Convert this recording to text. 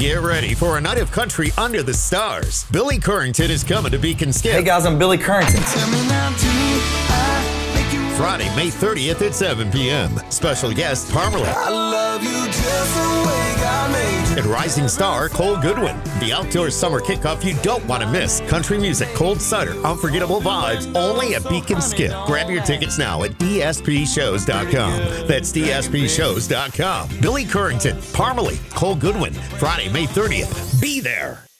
Get ready for a night of country under the stars. Billy Currington is coming to Beacon Skip. Hey guys, I'm Billy Currington. Friday, May 30th at 7 p.m. Special guest, Parmalee. I love you just the way God made you. And rising star, Cole Goodwin. The outdoor summer kickoff you don't want to miss. Country music, cold cider, unforgettable vibes, only at Beacon Skip. Grab your tickets now at dspshows.com. That's dspshows.com. Billy Currington, Parmalee, Cole Goodwin. Friday, May 30th. Be there.